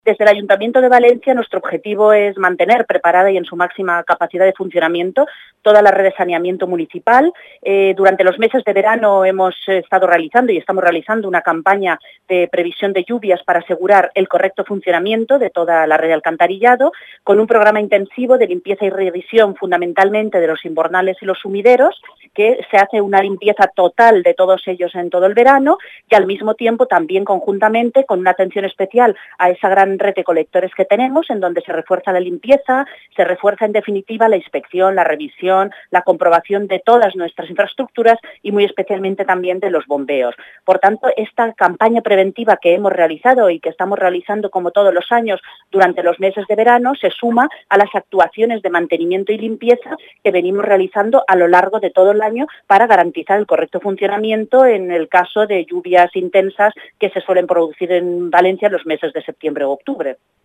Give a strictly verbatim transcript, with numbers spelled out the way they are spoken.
Desde el Ayuntamiento de Valencia, nuestro objetivo es mantener preparada y en su máxima capacidad de funcionamiento toda la red de saneamiento municipal. Eh, durante los meses de verano hemos estado realizando y estamos realizando una campaña de previsión de lluvias para asegurar el correcto funcionamiento de toda la red de alcantarillado, con un programa intensivo de limpieza y revisión fundamentalmente de los invernales y los sumideros, que se hace una limpieza total de todos ellos en todo el verano y al mismo tiempo también conjuntamente con una atención especial a esa gran red de colectores que tenemos, en donde se refuerza la limpieza, se refuerza en definitiva la inspección, la revisión, la comprobación de todas nuestras infraestructuras y muy especialmente también de los bombeos. Por tanto, esta campaña preventiva que hemos realizado y que estamos realizando como todos los años durante los meses de verano se suma a las actuaciones de mantenimiento y limpieza que venimos realizando a lo largo de todo el año para garantizar el correcto funcionamiento en el caso de lluvias intensas que se suelen producir en Valencia en los meses de septiembre o octubre.